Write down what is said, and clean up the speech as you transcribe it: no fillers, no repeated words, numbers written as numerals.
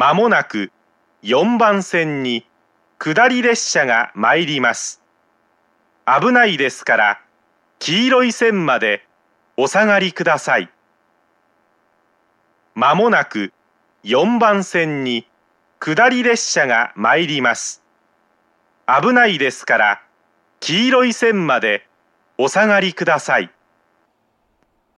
まもなく4番線に下り列車が参ります。危ないですから黄色い線までお下がりください。まもなく4番線に下り列車が参ります。危ないですから黄色い線までお下がりください。